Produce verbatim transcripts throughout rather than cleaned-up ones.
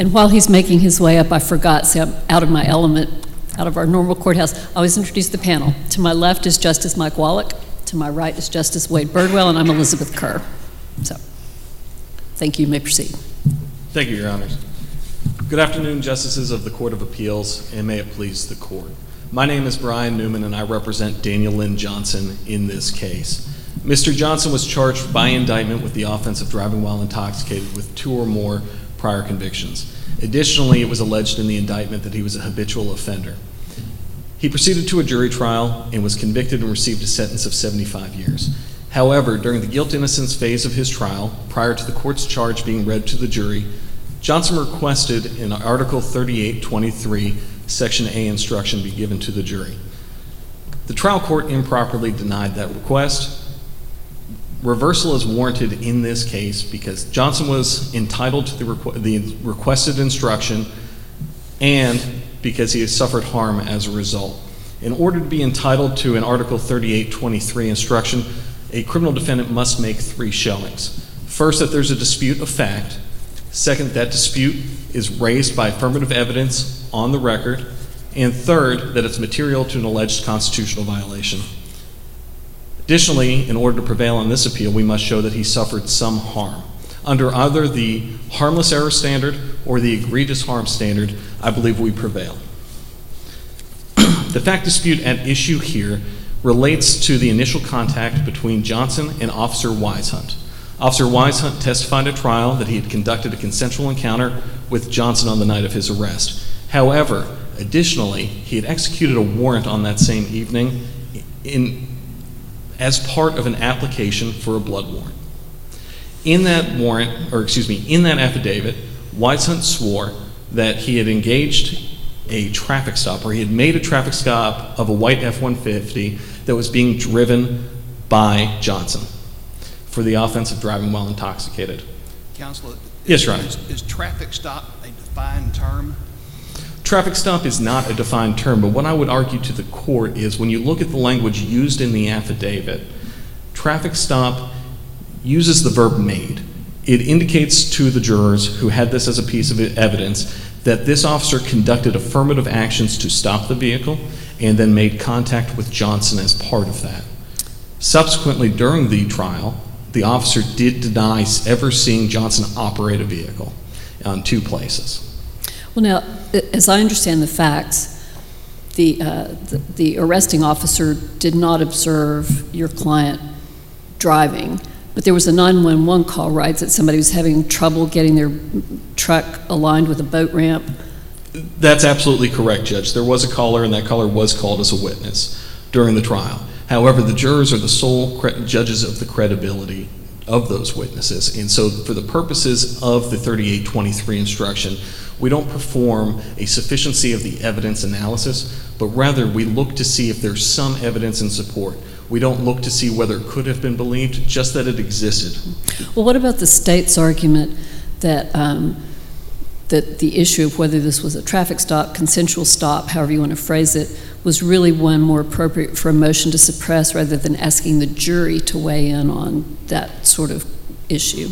And while he's making his way up, I forgot, see, I'm out of my element, out of our normal courthouse. I always introduce the panel. To my left is Justice Mike Wallach. To my right is Justice Wade Birdwell, and I'm Elizabeth Kerr. So, thank you. You may proceed. Thank you, Your Honors. Good afternoon, Justices of the Court of Appeals, and may it please the Court. My name is Brian Newman, and I represent Daniel Lynn Johnson in this case. Mister Johnson was charged by indictment with the offense of driving while intoxicated with two or more prior convictions. Additionally, it was alleged in the indictment that he was a habitual offender. He proceeded to a jury trial and was convicted and received a sentence of seventy-five years. However, during the guilt-innocence phase of his trial, prior to the court's charge being read to the jury, Johnson requested an Article thirty-eight twenty-three, Section A instruction be given to the jury. The trial court improperly denied that request. Reversal is warranted in this case because Johnson was entitled to the, requ- the requested instruction and because he has suffered harm as a result. In order to be entitled to an Article thirty-eight twenty-three instruction, a criminal defendant must make three showings. First, that there's a dispute of fact. Second, that dispute is raised by affirmative evidence on the record. And third, that it's material to an alleged constitutional violation. Additionally, in order to prevail on this appeal, we must show that he suffered some harm. Under either the harmless error standard or the egregious harm standard, I believe we prevail. The fact dispute at issue here relates to the initial contact between Johnson and Officer Wisehunt. Officer Wisehunt testified at trial that he had conducted a consensual encounter with Johnson on the night of his arrest. However, additionally, he had executed a warrant on that same evening in as part of an application for a blood warrant. In that warrant, or excuse me, in that affidavit, Wisehunt swore that he had engaged a traffic stop, or he had made a traffic stop of a white F one fifty that was being driven by Johnson for the offense of driving while intoxicated. Counselor, yes, Your Honor. Is, is traffic stop a defined term? Traffic stop is not a defined term, but what I would argue to the court is when you look at the language used in the affidavit, traffic stop uses the verb made. It indicates to the jurors who had this as a piece of evidence that this officer conducted affirmative actions to stop the vehicle and then made contact with Johnson as part of that. Subsequently, during the trial, the officer did deny ever seeing Johnson operate a vehicle on two places. Well, now, as I understand the facts, the, uh, the, the arresting officer did not observe your client driving, but there was a nine one one call, right, that somebody was having trouble getting their truck aligned with a boat ramp? That's absolutely correct, Judge. There was a caller, and that caller was called as a witness during the trial. However, the jurors are the sole cre- judges of the credibility of those witnesses, and so for the purposes of the thirty-eight twenty-three instruction, we don't perform a sufficiency of the evidence analysis, but rather we look to see if there's some evidence in support. We don't look to see whether it could have been believed, just that it existed. Well, what about the state's argument that um, that the issue of whether this was a traffic stop, consensual stop, however you want to phrase it, was really one more appropriate for a motion to suppress rather than asking the jury to weigh in on that sort of issue?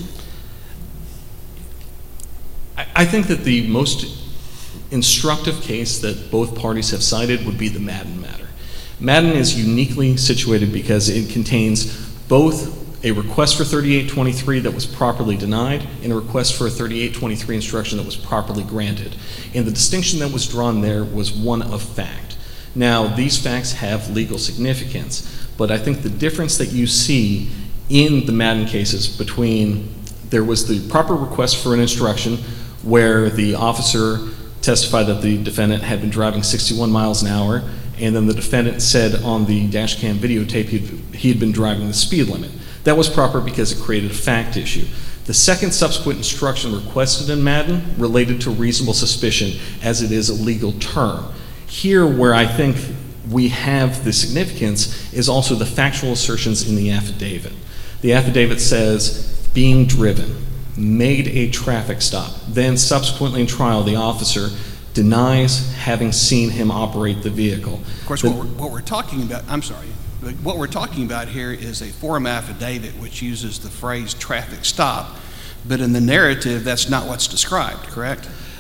I think that the most instructive case that both parties have cited would be the Madden matter. Madden is uniquely situated because it contains both a request for thirty-eight twenty-three that was properly denied and a request for a thirty-eight twenty-three instruction that was properly granted. And the distinction that was drawn there was one of fact. Now, these facts have legal significance, but I think the difference that you see in the Madden cases between there was the proper request for an instruction where the officer testified that the defendant had been driving sixty-one miles an hour, and then the defendant said on the dash cam videotape he had been driving the speed limit. That was proper because it created a fact issue. The second subsequent instruction requested in Madden related to reasonable suspicion, as it is a legal term. Here, where I think we have the significance is also the factual assertions in the affidavit. The affidavit says, being driven, made a traffic stop. Then subsequently in trial, the officer denies having seen him operate the vehicle. Of course, the, what, we're, what we're talking about, I'm sorry, but what we're talking about here is a form affidavit which uses the phrase traffic stop, but in the narrative, that's not what's described, correct?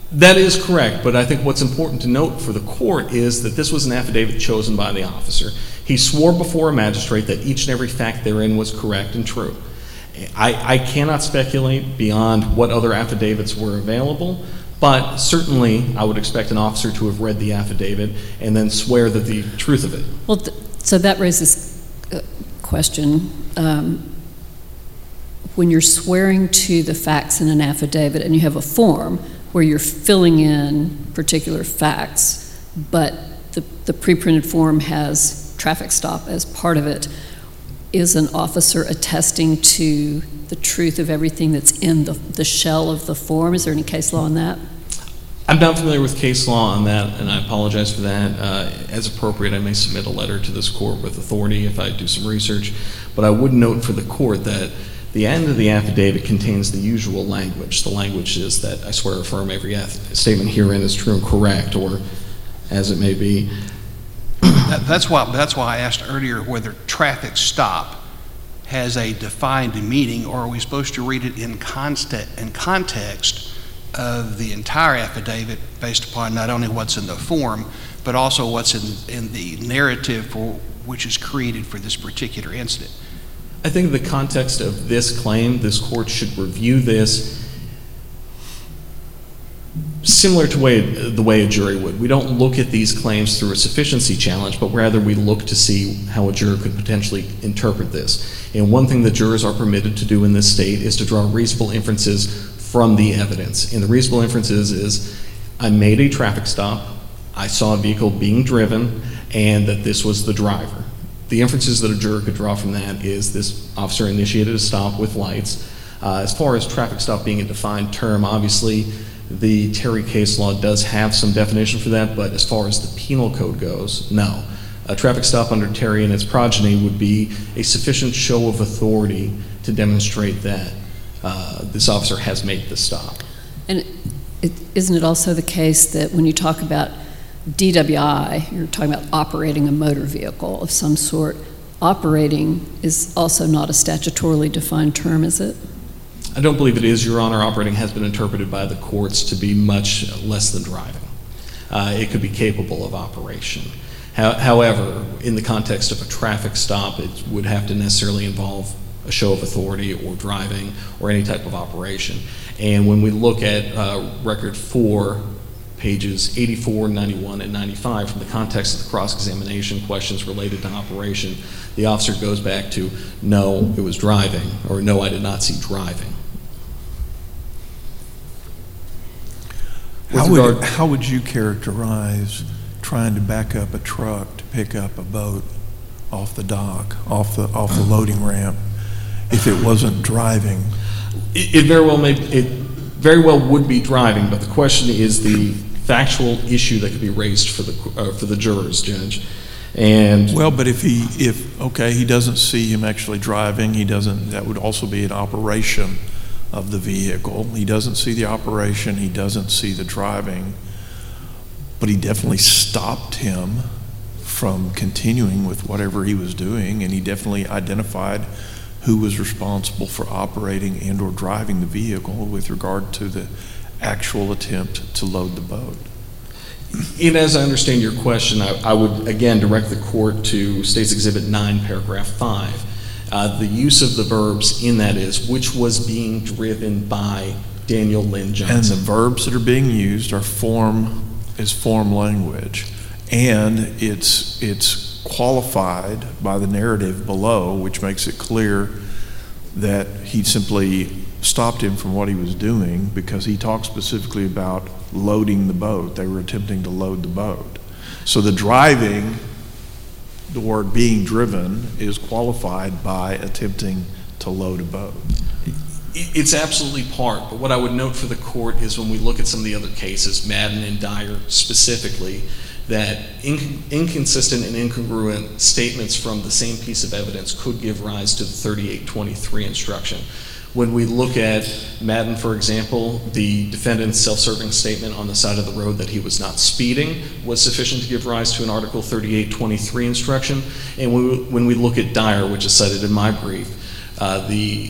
That is correct, but I think what's important to note for the court is that this was an affidavit chosen by the officer. He swore before a magistrate that each and every fact therein was correct and true. I, I cannot speculate beyond what other affidavits were available, but certainly I would expect an officer to have read the affidavit and then swear that the truth of it. Well, th- so that raises a question. Um, when you're swearing to the facts in an affidavit and you have a form where you're filling in particular facts, but the, the pre-printed form has traffic stop as part of it, is an officer attesting to the truth of everything that's in the, the shell of the form? Is there any case law on that? I'm not familiar with case law on that, and I apologize for that. Uh, as appropriate, I may submit a letter to this court with authority if I do some research, but I would note for the court that the end of the affidavit contains the usual language. The language is that I swear or affirm every statement herein is true and correct, or as it may be. That, that's why that's why I asked earlier whether traffic stop has a defined meaning, or are we supposed to read it in context in context of the entire affidavit based upon not only what's in the form, but also what's in, in the narrative for which is created for this particular incident? I think in the context of this claim, this court should review this similar to way, the way a jury would. We don't look at these claims through a sufficiency challenge, but rather we look to see how a juror could potentially interpret this. And one thing that jurors are permitted to do in this state is to draw reasonable inferences from the evidence. And the reasonable inferences is, I made a traffic stop, I saw a vehicle being driven, and that this was the driver. The inferences that a juror could draw from that is this officer initiated a stop with lights. Uh, as far as traffic stop being a defined term, obviously the Terry case law does have some definition for that, but as far as the penal code goes, no. A traffic stop under Terry and its progeny would be a sufficient show of authority to demonstrate that uh, this officer has made the stop. And it, isn't it also the case that when you talk about D W I, you're talking about operating a motor vehicle of some sort? Operating is also not a statutorily defined term, is it? I don't believe it is, Your Honor. Operating has been interpreted by the courts to be much less than driving. Uh, it could be capable of operation. How, however, in the context of a traffic stop, it would have to necessarily involve a show of authority or driving or any type of operation. And when we look at uh, Record four, pages eighty-four, ninety-one, and ninety-five, from the context of the cross-examination questions related to operation, the officer goes back to, no, it was driving, or no, I did not see driving. How would, how would you characterize trying to back up a truck to pick up a boat off the dock, off the off the loading ramp, if it wasn't driving? It, it very well may, it very well would be driving, but the question is the factual issue that could be raised for the uh, for the jurors, Judge. And well, but if he if okay, he doesn't see him actually driving, he doesn't. That would also be an operation of the vehicle. He doesn't see the operation, he doesn't see the driving, but he definitely stopped him from continuing with whatever he was doing, and he definitely identified who was responsible for operating and or driving the vehicle with regard to the actual attempt to load the boat. And as I understand your question, I, I would again direct the court to State's Exhibit nine, paragraph five. Uh, the use of the verbs in that is, which was being driven by Daniel Lynn Johnson. And the verbs that are being used are form, is form language. And it's, it's qualified by the narrative below, which makes it clear that he simply stopped him from what he was doing because he talked specifically about loading the boat. They were attempting to load the boat. So the driving, the word being driven, is qualified by attempting to load a boat. It's absolutely part, but what I would note for the court is when we look at some of the other cases, Madden and Dyer specifically, that inc- inconsistent and incongruent statements from the same piece of evidence could give rise to the thirty-eight twenty-three instruction. When we look at Madden, for example, the defendant's self-serving statement on the side of the road that he was not speeding was sufficient to give rise to an Article thirty-eight twenty-three instruction. And when we, when we look at Dyer, which is cited in my brief, uh, the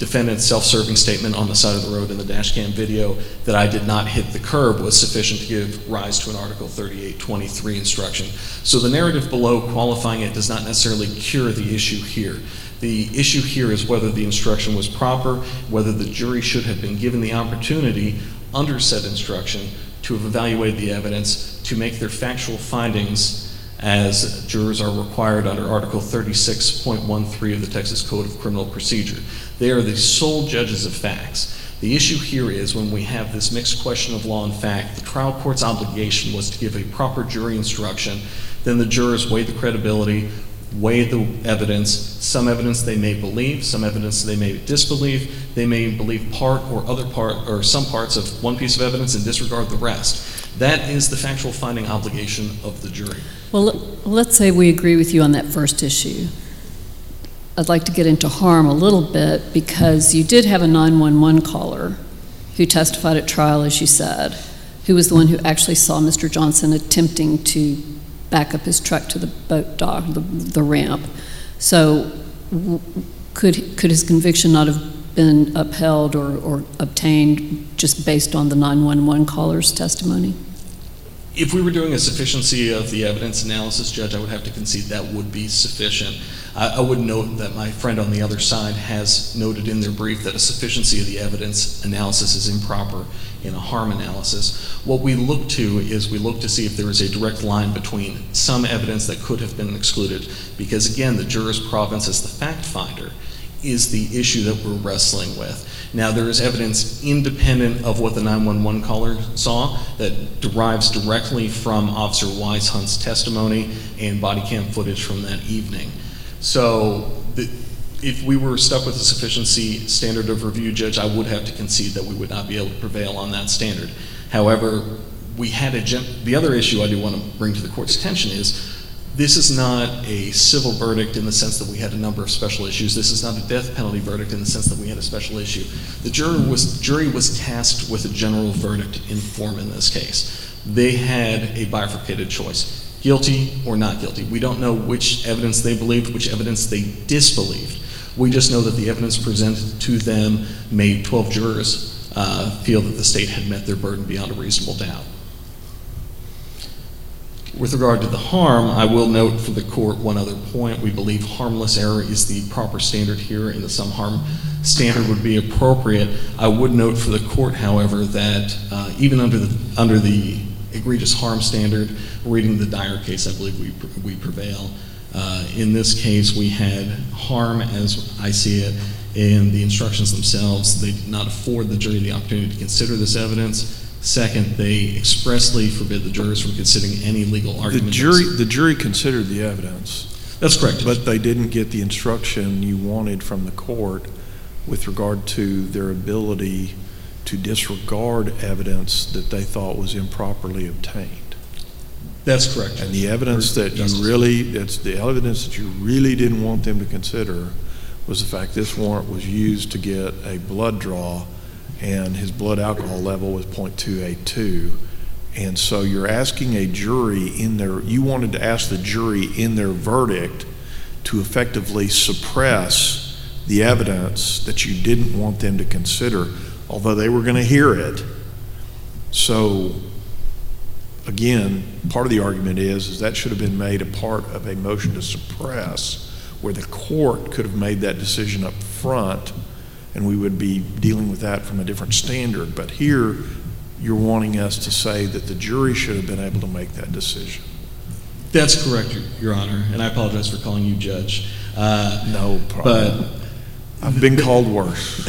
defendant's self-serving statement on the side of the road in the dash cam video that I did not hit the curb was sufficient to give rise to an Article thirty-eight twenty-three instruction. So the narrative below qualifying it does not necessarily cure the issue here. The issue here is whether the instruction was proper, whether the jury should have been given the opportunity under said instruction to have evaluated the evidence, to make their factual findings as jurors are required under Article thirty-six point one three of the Texas Code of Criminal Procedure. They are the sole judges of facts. The issue here is when we have this mixed question of law and fact, the trial court's obligation was to give a proper jury instruction. Then the jurors weigh the credibility, weigh the evidence. Some evidence they may believe, some evidence they may disbelieve. They may believe part or other part or some parts of one piece of evidence and disregard the rest. That is the factual finding obligation of the jury. Well, let's say we agree with you on that first issue. I'd like to get into harm a little bit because you did have a nine one one caller who testified at trial, as you said, who was the one who actually saw Mister Johnson attempting to back up his truck to the boat dock, the, the ramp. So w- could could his conviction not have been upheld or, or obtained just based on the nine one one caller's testimony? If we were doing a sufficiency of the evidence analysis, Judge, I would have to concede that would be sufficient. I, I would note that my friend on the other side has noted in their brief that a sufficiency of the evidence analysis is improper in a harm analysis. What we look to is we look to see if there is a direct line between some evidence that could have been excluded, because again, the juror's province as the fact finder is the issue that we're wrestling with. Now, there is evidence independent of what the nine one one caller saw that derives directly from Officer Weishunt's testimony and body cam footage from that evening. So the, if we were stuck with a sufficiency standard of review, Judge, I would have to concede that we would not be able to prevail on that standard. However, we had a gen- the other issue I do want to bring to the court's attention is this is not a civil verdict in the sense that we had a number of special issues. This is not a death penalty verdict in the sense that we had a special issue. The jury was, jury was tasked with a general verdict in form in this case. They had a bifurcated choice, guilty or not guilty. We don't know which evidence they believed, which evidence they disbelieved. We just know that the evidence presented to them made twelve jurors uh, feel that the state had met their burden beyond a reasonable doubt. With regard to the harm, I will note for the court one other point. We believe harmless error is the proper standard here, and the some harm standard would be appropriate. I would note for the court, however, that uh, even under the under the egregious harm standard, reading the Dyer case, I believe we we prevail. Uh, in this case, we had harm, as I see it, in the instructions themselves. They did not afford the jury the opportunity to consider this evidence. Second, they expressly forbid the jurors from considering any legal argument. The jury, the jury considered the evidence. That's correct. But they didn't get the instruction you wanted from the court with regard to their ability to disregard evidence that they thought was improperly obtained. That's correct. And the evidence that you really, that's the evidence that you really didn't want them to consider was the fact this warrant was used to get a blood draw and his blood alcohol level was point two eight two. And so you're asking a jury in their, you wanted to ask the jury in their verdict to effectively suppress the evidence that you didn't want them to consider, although they were going to hear it. So again, part of the argument is, is that should have been made a part of a motion to suppress, where the court could have made that decision up front, and we would be dealing with that from a different standard. But here, you're wanting us to say that the jury should have been able to make that decision. That's correct, Your Honor, and I apologize for calling you Judge. Uh, no problem. But I've been called worse.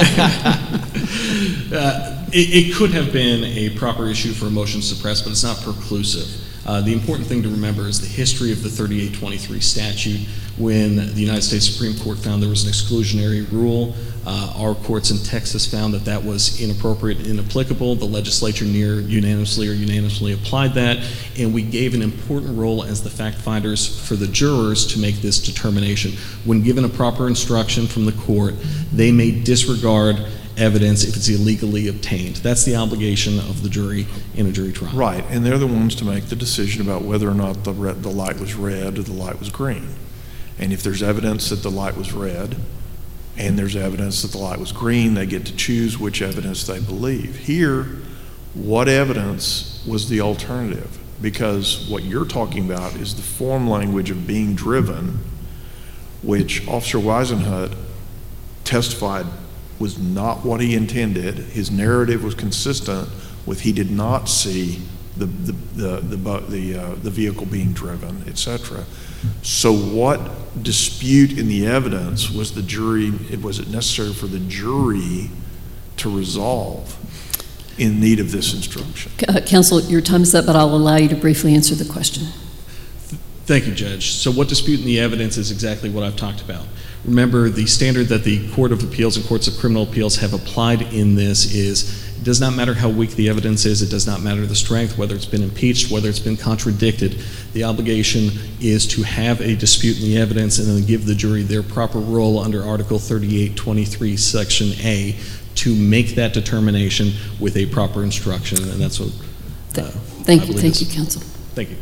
uh, it, it could have been a proper issue for a motion to suppress, but it's not preclusive. Uh, the important thing to remember is the history of the thirty-eight twenty-three statute. When the United States Supreme Court found there was an exclusionary rule, uh, our courts in Texas found that that was inappropriate and inapplicable. The legislature near unanimously or unanimously applied that, and we gave an important role as the fact finders for the jurors to make this determination. When given a proper instruction from the court, they may disregard evidence if it's illegally obtained. That's the obligation of the jury in a jury trial. Right, and they're the ones to make the decision about whether or not the, red, the light was red or the light was green. And if there's evidence that the light was red, and there's evidence that the light was green. They get to choose which evidence they believe. Here, what evidence was the alternative? Because what you're talking about is the form language of being driven, which Officer Weisenhut testified was not what he intended. His narrative was consistent with he did not see the the the the, the, uh, the vehicle being driven, et cetera. So what dispute in the evidence was the jury, was it necessary for the jury to resolve in need of this instruction? Uh, Counsel, your time is up, but I'll allow you to briefly answer the question. Thank you, Judge. So what dispute in the evidence is exactly what I've talked about. Remember, the standard that the Court of Appeals and Courts of Criminal Appeals have applied in this is it does not matter how weak the evidence is, it does not matter the strength, whether it's been impeached, whether it's been contradicted. The obligation is to have a dispute in the evidence and then give the jury their proper role under Article thirty-eight twenty-three, Section A, to make that determination with a proper instruction, and that's what uh, Thank I you, believe thank is. you, Counsel. Thank you.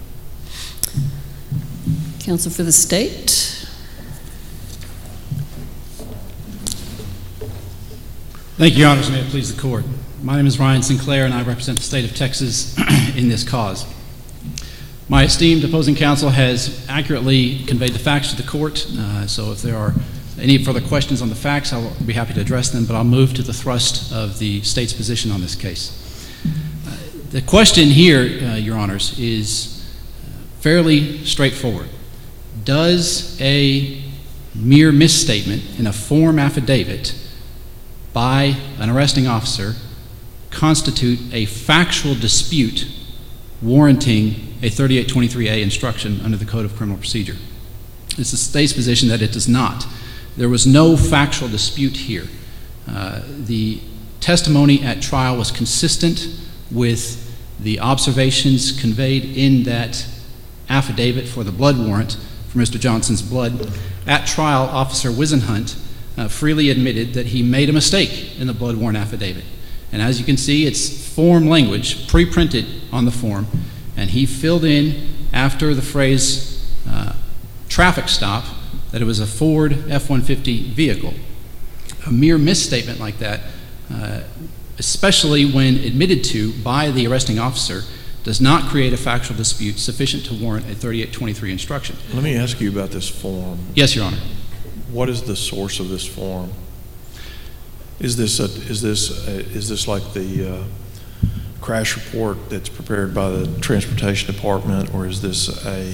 Counsel for the State. Thank you, Your Honors. May it please the Court. My name is Ryan Sinclair, and I represent the state of Texas in this cause. My esteemed opposing counsel has accurately conveyed the facts to the Court, uh, so if there are any further questions on the facts, I'll be happy to address them, but I'll move to the thrust of the state's position on this case. Uh, the question here, uh, Your Honors, is fairly straightforward. Does a mere misstatement in a form affidavit by an arresting officer constitute a factual dispute warranting a thirty-eight twenty-three A instruction under the Code of Criminal Procedure? It's the state's position that it does not. There was no factual dispute here. Uh, the testimony at trial was consistent with the observations conveyed in that affidavit for the blood warrant for Mister Johnson's blood. At trial, Officer Weisenhut uh, freely admitted that he made a mistake in the blood warrant affidavit. And as you can see, it's form language, pre-printed on the form, and he filled in after the phrase uh, traffic stop that it was a Ford F one fifty vehicle. A mere misstatement like that, uh, especially when admitted to by the arresting officer, does not create a factual dispute sufficient to warrant a thirty-eight twenty-three instruction. Let me ask you about this form. Yes, Your Honor. What is the source of this form? Is this a, is this a, is this like the uh, crash report that's prepared by the Transportation Department, or is this a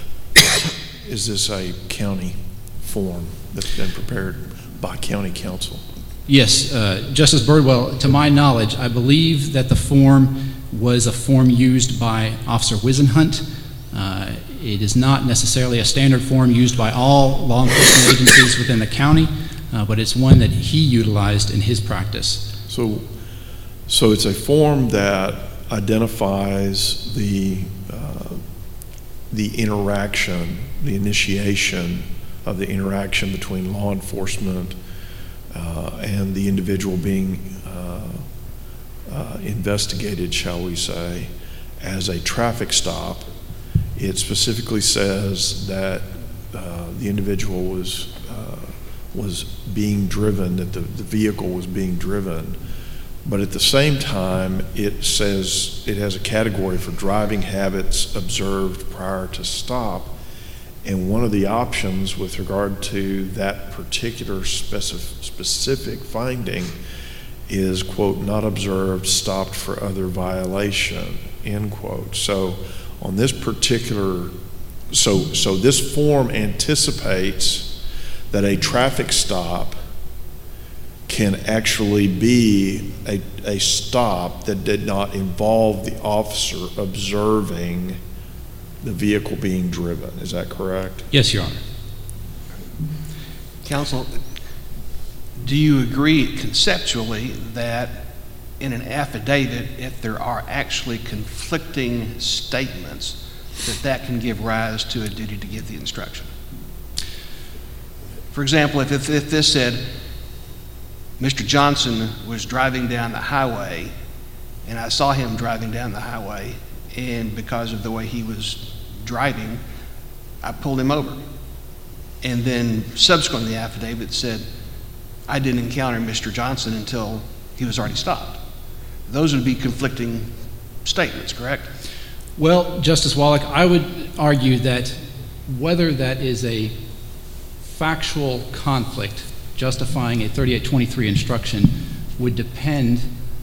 is this a county form that's been prepared by county council? Yes, uh, Justice Birdwell, to my knowledge, I believe that the form was a form used by Officer Weisenhut. Uh, it is not necessarily a standard form used by all law enforcement agencies within the county, uh, but it's one that he utilized in his practice. So, so it's a form that identifies the uh, the interaction, the initiation of the interaction between law enforcement uh, and the individual being uh, uh, investigated, shall we say, as a traffic stop. It specifically says that uh, the individual was uh, was being driven, that the, the vehicle was being driven, but at the same time it says it has a category for driving habits observed prior to stop, and one of the options with regard to that particular specific, specific finding is, quote, not observed, stopped for other violation, end quote. So on this particular, so so this form anticipates that a traffic stop can actually be a, a stop that did not involve the officer observing the vehicle being driven. Is that correct? Yes, Your Honor. Counsel, do you agree conceptually that in an affidavit, if there are actually conflicting statements, that that can give rise to a duty to give the instruction? For example, if, if, if this said, Mister Johnson was driving down the highway, and I saw him driving down the highway, and because of the way he was driving, I pulled him over. And then subsequently the affidavit said, I didn't encounter Mister Johnson until he was already stopped. Those would be conflicting statements, correct? Well, Justice Wallach, I would argue that whether that is a factual conflict justifying a thirty-eight twenty-three instruction would depend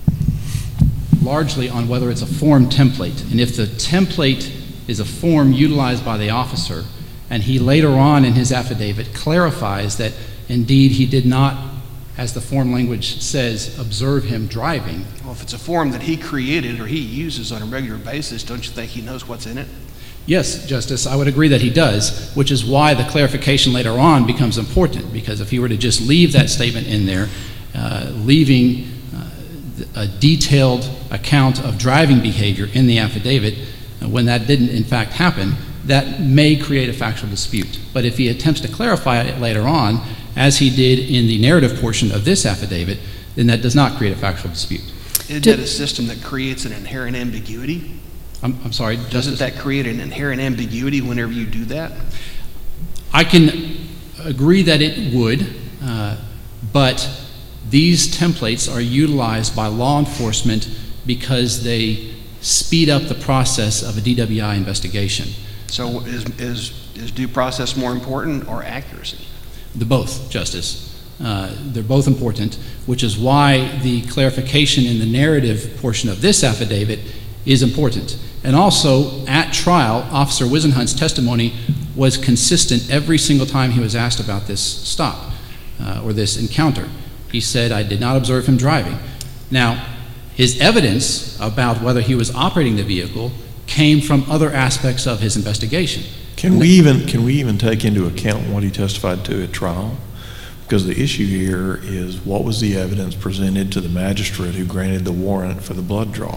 largely on whether it's a form template. And if the template is a form utilized by the officer, and he later on in his affidavit clarifies that indeed he did not, as the form language says, observe him driving. Well, if it's a form that he created or he uses on a regular basis, don't you think he knows what's in it? Yes, Justice, I would agree that he does, which is why the clarification later on becomes important, because if he were to just leave that statement in there, uh, leaving uh, a detailed account of driving behavior in the affidavit, uh, when that didn't in fact happen, that may create a factual dispute. But if he attempts to clarify it later on, as he did in the narrative portion of this affidavit, then that does not create a factual dispute. Isn't that a system that creates an inherent ambiguity? I'm, I'm sorry, Doesn't Justice? that create an inherent ambiguity whenever you do that? I can agree that it would, uh, but these templates are utilized by law enforcement because they speed up the process of a D W I investigation. So is, is, is due process more important or accuracy? The both, Justice. Uh, they're both important, which is why the clarification in the narrative portion of this affidavit is important. And also, at trial, Officer Wisenhunt's testimony was consistent every single time he was asked about this stop uh, or this encounter. He said, I did not observe him driving. Now, his evidence about whether he was operating the vehicle came from other aspects of his investigation. Can we even can we even take into account what he testified to at trial? Because the issue here is what was the evidence presented to the magistrate who granted the warrant for the blood draw?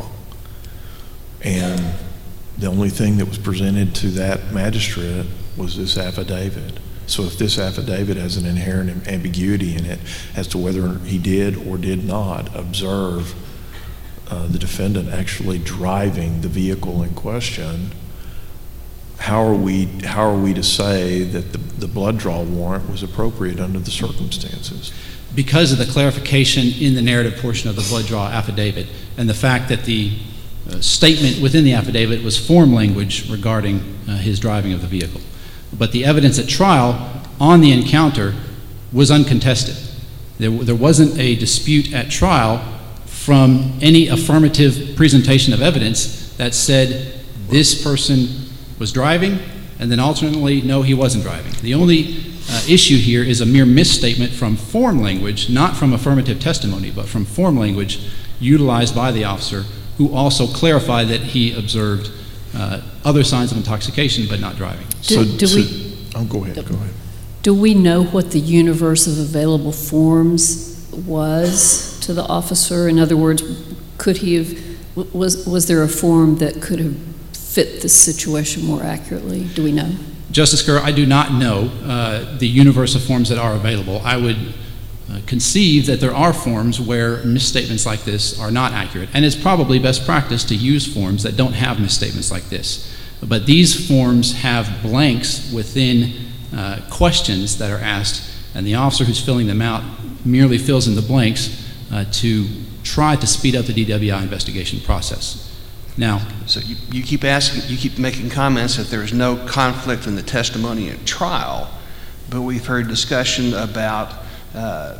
And the only thing that was presented to that magistrate was this affidavit. So if this affidavit has an inherent ambiguity in it as to whether he did or did not observe uh, the defendant actually driving the vehicle in question, how are we how are we to say that the, the blood draw warrant was appropriate under the circumstances? Because of the clarification in the narrative portion of the blood draw affidavit and the fact that the uh, statement within the affidavit was form language regarding uh, his driving of the vehicle. But the evidence at trial on the encounter was uncontested. There, there wasn't a dispute at trial from any affirmative presentation of evidence that said this person was driving, and then alternately, no, he wasn't driving. The only uh, issue here is a mere misstatement from form language, not from affirmative testimony, but from form language utilized by the officer, who also clarified that he observed uh, other signs of intoxication, but not driving. Do, so, do so, we, oh, go ahead, go ahead. do we know what the universe of available forms was to the officer? In other words, could he have, was, was there a form that could have fit this situation more accurately? Do we know? Justice Kerr, I do not know uh, the universe of forms that are available. I would uh, conceive that there are forms where misstatements like this are not accurate, and it's probably best practice to use forms that don't have misstatements like this. But these forms have blanks within uh, questions that are asked, and the officer who's filling them out merely fills in the blanks uh, to try to speed up the D W I investigation process. Now, so you, you keep asking, you keep making comments that there is no conflict in the testimony at trial, but we've heard discussion about uh,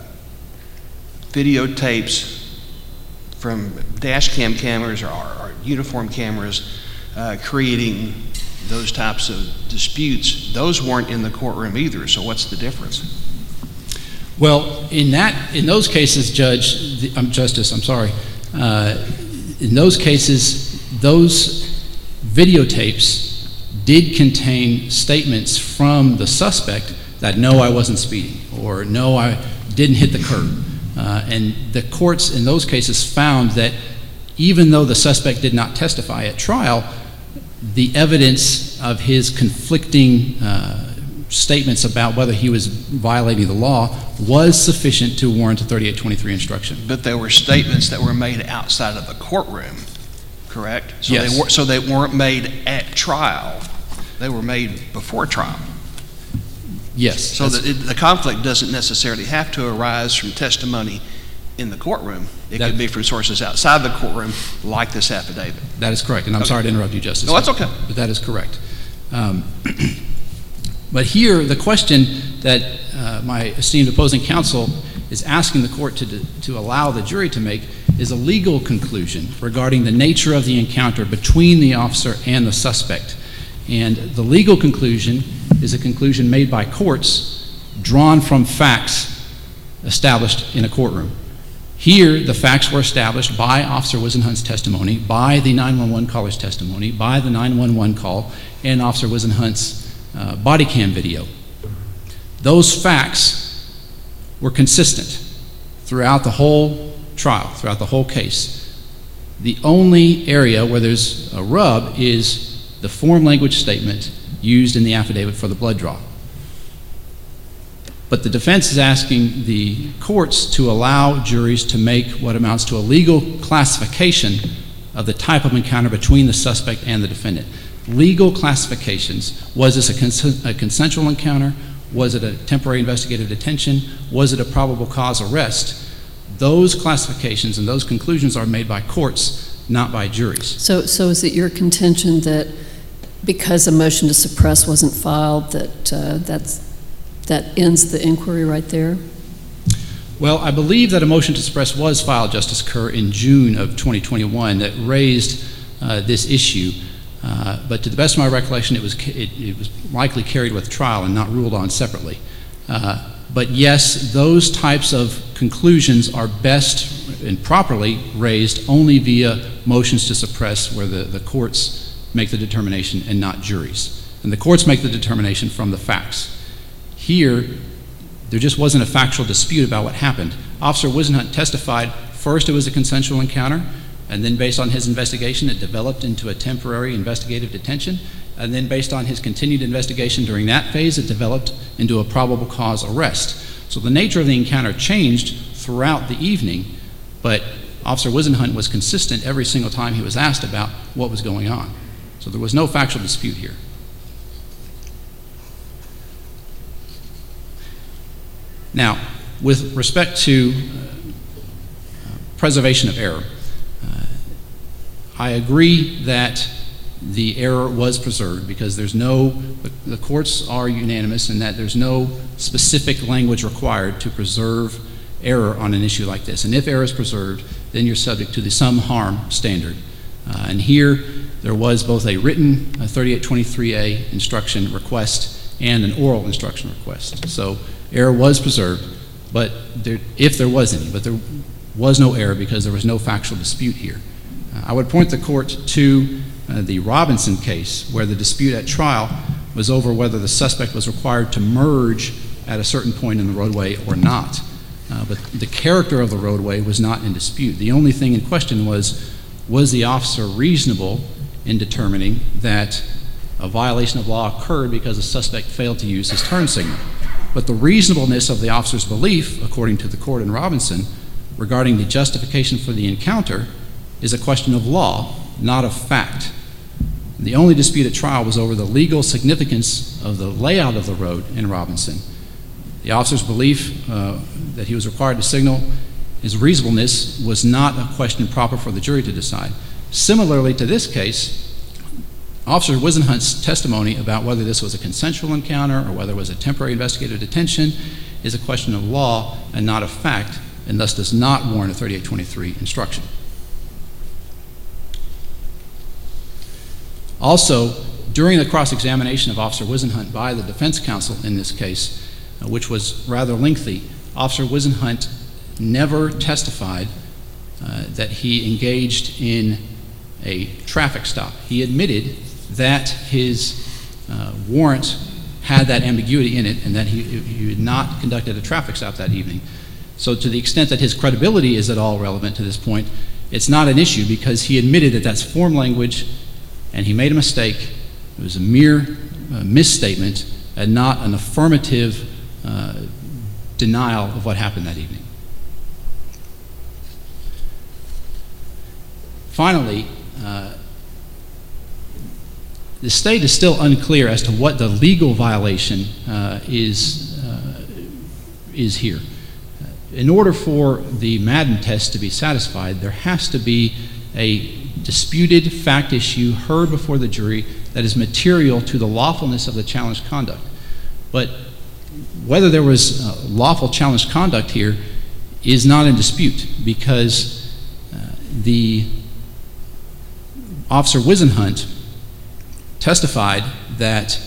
videotapes from dash cam cameras or, or uniform cameras uh, creating those types of disputes. Those weren't in the courtroom either, so what's the difference? well, in that, in those cases, Judge, the, um, Justice, I'm sorry, uh, in those cases, those videotapes did contain statements from the suspect that no, I wasn't speeding, or no, I didn't hit the curb. Uh, and the courts in those cases found that even though the suspect did not testify at trial, the evidence of his conflicting uh, statements about whether he was violating the law was sufficient to warrant a thirty-eight twenty-three instruction. But there were statements that were made outside of the courtroom, correct? So Yes. They were, so they weren't made at trial. They were made before trial. Yes. So that's- that it, the conflict doesn't necessarily have to arise from testimony in the courtroom. It That- could be from sources outside the courtroom, like this affidavit. That is correct, and I'm Okay. sorry to interrupt you, Justice. No, that's okay. But that is correct. Um, But here, the question that uh, my esteemed opposing counsel is asking the court to, to allow the jury to make is a legal conclusion regarding the nature of the encounter between the officer and the suspect. And the legal conclusion is a conclusion made by courts drawn from facts established in a courtroom. Here, the facts were established by Officer Wisenhunt's testimony, by the nine one one caller's testimony, by the nine one one call, and Officer Wisenhunt's uh, body cam video. Those facts were consistent throughout the whole trial, throughout the whole case. The only area where there's a rub is the form language statement used in the affidavit for the blood draw. But the defense is asking the courts to allow juries to make what amounts to a legal classification of the type of encounter between the suspect and the defendant. Legal classifications. Was this a, cons- a consensual encounter? Was it a temporary investigative detention? Was it a probable cause arrest? Those classifications and those conclusions are made by courts, not by juries. So, so is it your contention that because a motion to suppress wasn't filed, that uh, that's, that ends the inquiry right there? Well, I believe that a motion to suppress was filed, Justice Kerr, in June of twenty twenty-one that raised uh, this issue. Uh, but to the best of my recollection, it was, it, it was likely carried with trial and not ruled on separately. Uh, but yes, those types of conclusions are best and properly raised only via motions to suppress, where the, the courts make the determination and not juries. And the courts make the determination from the facts. Here, there just wasn't a factual dispute about what happened. Officer Wisenhunt testified first it was a consensual encounter, and then based on his investigation, it developed into a temporary investigative detention, and then based on his continued investigation during that phase, it developed into a probable cause arrest. So the nature of the encounter changed throughout the evening, but Officer Wisenhunt was consistent every single time he was asked about what was going on. So there was no factual dispute here. Now, with respect to uh, preservation of error, uh, I agree that the error was preserved because there's no, the, the courts are unanimous in that there's no specific language required to preserve error on an issue like this. And if error is preserved, then you're subject to the some harm standard. Uh, and here, there was both a written uh, thirty-eight twenty-three A instruction request and an oral instruction request. So error was preserved, but there, if there was any, but there was no error because there was no factual dispute here. Uh, I would point the court to uh, the Robinson case, where the dispute at trial was over whether the suspect was required to merge at a certain point in the roadway or not. Uh, but the character of the roadway was not in dispute. The only thing in question was, was the officer reasonable in determining that a violation of law occurred because the suspect failed to use his turn signal? But the reasonableness of the officer's belief, according to the court in Robinson, regarding the justification for the encounter is a question of law, not of fact. The only dispute at trial was over the legal significance of the layout of the road in Robinson. The officer's belief uh, that he was required to signal, his reasonableness, was not a question proper for the jury to decide. Similarly to this case, Officer Wisenhunt's testimony about whether this was a consensual encounter or whether it was a temporary investigative detention is a question of law and not of fact, and thus does not warrant a thirty-eight twenty-three instruction. Also, during the cross-examination of Officer Wisenhunt by the defense counsel in this case, uh, which was rather lengthy, Officer Wisenhunt never testified uh, that he engaged in a traffic stop. He admitted that his uh, warrant had that ambiguity in it and that he, he had not conducted a traffic stop that evening. So to the extent that his credibility is at all relevant to this point, it's not an issue because he admitted that that's form language and he made a mistake. It was a mere uh, misstatement and not an affirmative uh, denial of what happened that evening. Finally, uh, the state is still unclear as to what the legal violation uh, is, uh, is here. In order for the Madden test to be satisfied, there has to be a disputed fact issue heard before the jury that is material to the lawfulness of the challenged conduct. But whether there was uh, lawful challenged conduct here is not in dispute, because uh, the Officer Wisenhunt testified that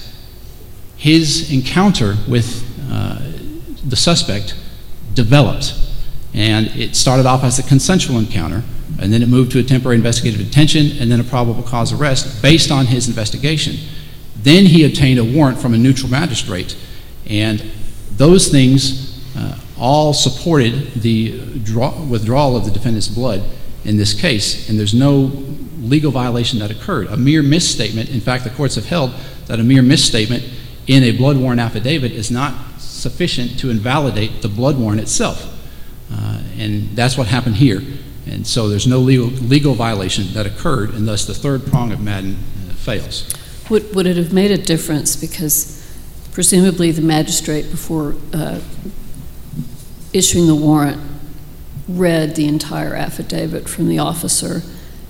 his encounter with uh, the suspect developed, and it started off as a consensual encounter, and then it moved to a temporary investigative detention, and then a probable cause arrest based on his investigation. Then he obtained a warrant from a neutral magistrate, and those things uh, all supported the draw- withdrawal of the defendant's blood in this case, and there's no legal violation that occurred. A mere misstatement, in fact, the courts have held that a mere misstatement in a blood warrant affidavit is not sufficient to invalidate the blood warrant itself. Uh, and that's what happened here. And so there's no legal, legal violation that occurred, and thus the third prong of Madden uh, fails. Would, would it have made a difference, because presumably the magistrate, before uh, issuing the warrant, read the entire affidavit from the officer,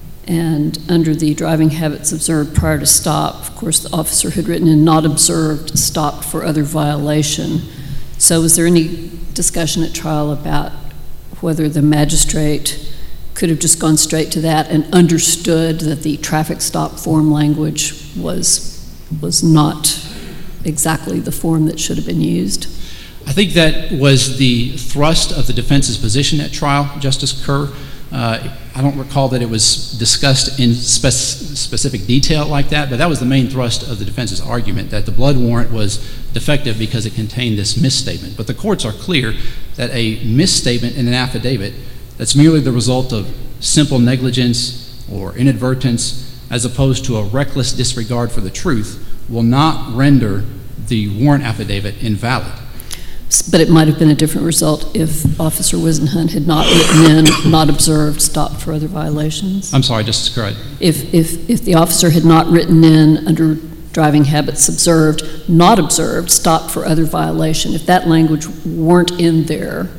and under the driving habits observed prior to stop, of course, the officer had written in not observed, stopped for other violation. So was there any discussion at trial about whether the magistrate could have just gone straight to that and understood that the traffic stop form language was, was not exactly the form that should have been used? I think that was the thrust of the defense's position at trial, Justice Kerr. Uh, I don't recall that it was discussed in spec- specific detail like that, but that was the main thrust of the defense's argument, that the blood warrant was defective because it contained this misstatement. But the courts are clear that a misstatement in an affidavit that's merely the result of simple negligence or inadvertence, as opposed to a reckless disregard for the truth, will not render the warrant affidavit invalid. But it might have been a different result if Officer Wisenhunt had not written in, not observed, stopped for other violations. I'm sorry, Justice Kerr. If, if, if the officer had not written in under driving habits observed, not observed, stopped for other violation, if that language weren't in there,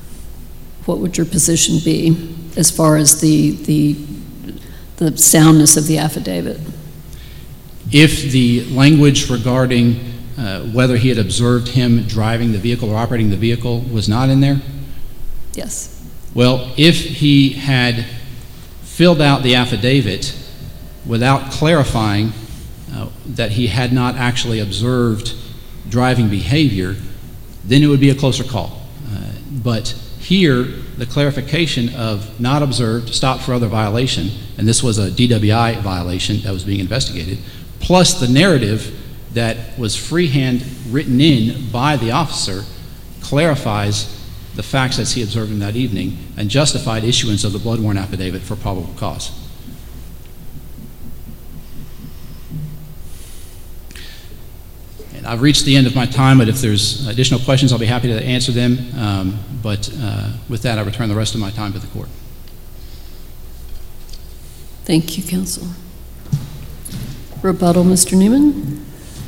what would your position be as far as the, the, the soundness of the affidavit? If the language regarding Uh, whether he had observed him driving the vehicle or operating the vehicle was not in there? Yes. Well, if he had filled out the affidavit without clarifying uh, that he had not actually observed driving behavior, then it would be a closer call. Uh, but here, the clarification of not observed, stopped for other violation, and this was a D W I violation that was being investigated, plus the narrative that was freehand written in by the officer, clarifies the facts as he observed him that evening and justified issuance of the blood warrant affidavit for probable cause. And I've reached the end of my time, but if there's additional questions, I'll be happy to answer them. Um, but uh, with that, I return the rest of my time to the court. Thank you, counsel. Rebuttal, Mister Newman.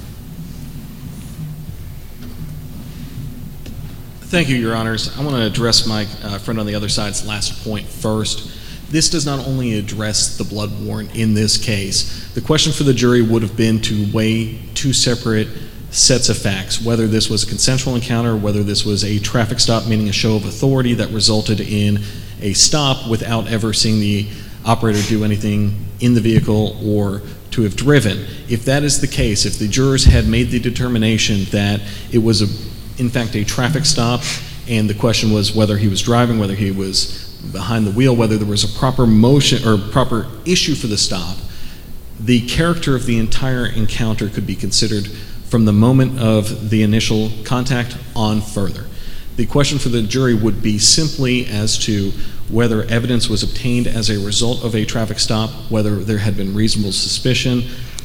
Thank you, Your Honors. I want to address my uh, friend on the other side's last point first. This does not only address the blood warrant in this case. The question for the jury would have been to weigh two separate sets of facts, whether this was a consensual encounter, whether this was a traffic stop, meaning a show of authority that resulted in a stop without ever seeing the operator do anything in the vehicle or to have driven. If that is the case, if the jurors had made the determination that it was a in fact a traffic stop, and the question was whether he was driving, whether he was behind the wheel, whether there was a proper motion or proper issue for the stop, the character of the entire encounter could be considered from the moment of the initial contact on further. The question for the jury would be simply as to whether evidence was obtained as a result of a traffic stop, whether there had been reasonable suspicion,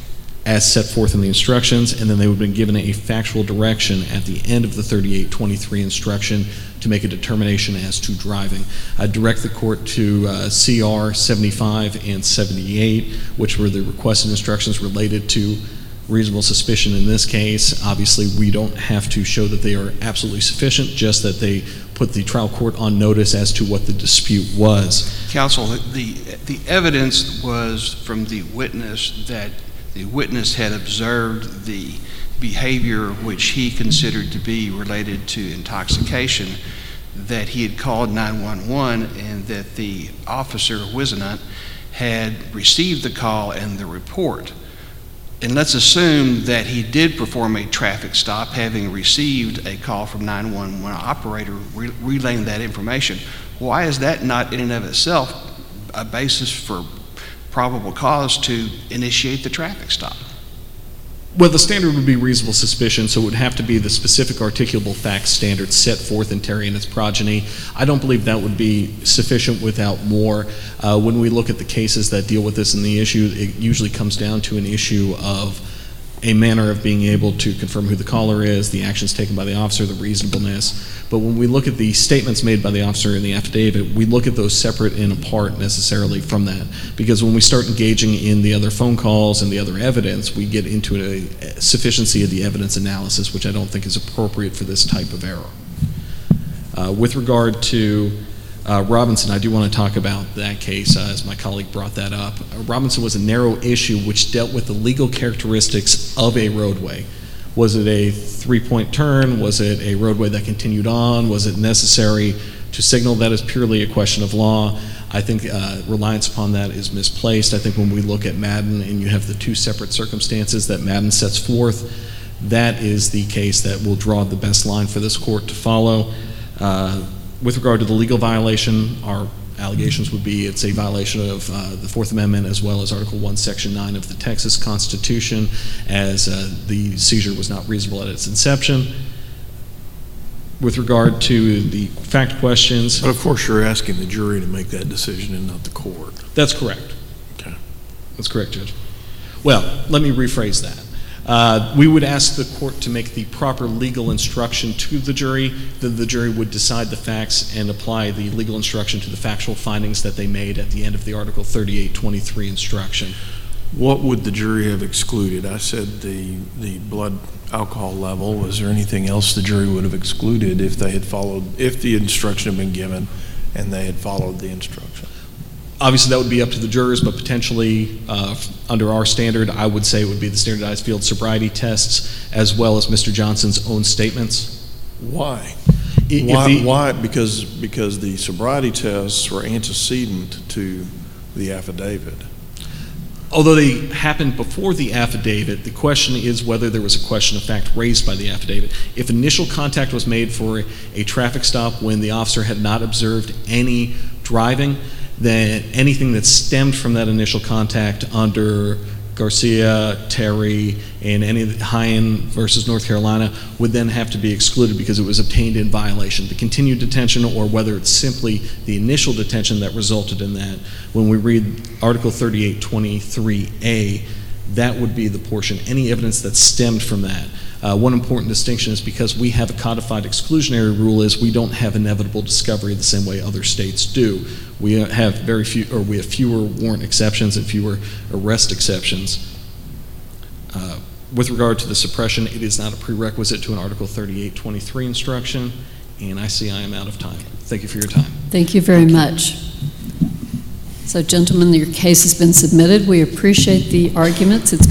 as set forth in the instructions, and then they would have been given a factual direction at the end of the thirty-eight twenty-three instruction to make a determination as to driving. I direct the court to uh, C R seventy-five and seventy-eight, which were the requested instructions related to reasonable suspicion in this case. Obviously, we don't have to show that they are absolutely sufficient, just that they put the trial court on notice as to what the dispute was. Counsel, the, the evidence was from the witness that the witness had observed the behavior which he considered to be related to intoxication, that he had called nine one one, and that the officer, Wisenant, had received the call and the report. And let's assume that he did perform a traffic stop, having received a call from nine one one operator re relaying that information. Why is that not in and of itself a basis for probable cause to initiate the traffic stop? Well, the standard would be reasonable suspicion, so it would have to be the specific articulable facts standard set forth in Terry and its progeny. I don't believe that would be sufficient without more. Uh, when we look at the cases that deal with this and the issue, it usually comes down to an issue of a manner of being able to confirm who the caller is, the actions taken by the officer, the reasonableness. But when we look at the statements made by the officer in the affidavit, we look at those separate and apart necessarily from that. Because when we start engaging in the other phone calls and the other evidence, we get into a sufficiency of the evidence analysis, which I don't think is appropriate for this type of error. Uh, with regard to Uh, Robinson, I do want to talk about that case, uh, as my colleague brought that up. Uh, Robinson was a narrow issue which dealt with the legal characteristics of a roadway. Was it a three-point turn? Was it a roadway that continued on? Was it necessary to signal? That is purely a question of law. I think uh, reliance upon that is misplaced. I think when we look at Madden and you have the two separate circumstances that Madden sets forth, that is the case that will draw the best line for this court to follow. Uh, With regard to the legal violation, our allegations would be it's a violation of uh, the Fourth Amendment as well as Article one, Section nine of the Texas Constitution, as uh, the seizure was not reasonable at its inception. With regard to the fact questions... But of course you're asking the jury to make that decision and not the court. That's correct. Okay. That's correct, Judge. Well, let me rephrase that. Uh, we would ask the court to make the proper legal instruction to the jury, then the jury would decide the facts and apply the legal instruction to the factual findings that they made at the end of the Article thirty-eight twenty-three instruction. What would the jury have excluded? I said the, the blood alcohol level. Was there anything else the jury would have excluded if they had followed, if the instruction had been given and they had followed the instruction? Obviously, that would be up to the jurors, but potentially, uh, under our standard, I would say it would be the standardized field sobriety tests, as well as Mister Johnson's own statements. Why? If Why? the, why? Because because the sobriety tests were antecedent to the affidavit. Although they happened before the affidavit, the question is whether there was a question of fact raised by the affidavit. If initial contact was made for a, a traffic stop when the officer had not observed any driving, then anything that stemmed from that initial contact under Garcia, Terry, and any of the Hyen versus North Carolina would then have to be excluded because it was obtained in violation. The continued detention, or whether it's simply the initial detention that resulted in that, when we read Article thirty-eight twenty-three A, that would be the portion, any evidence that stemmed from that. Uh, one important distinction is because we have a codified exclusionary rule is we don't have inevitable discovery the same way other states do. We have very few, or we have fewer warrant exceptions and fewer arrest exceptions. Uh, with regard to the suppression, it is not a prerequisite to an Article thirty-eight twenty-three instruction, and I see I am out of time. Thank you for your time. Thank you very much. So, gentlemen, your case has been submitted. We appreciate the arguments. It's been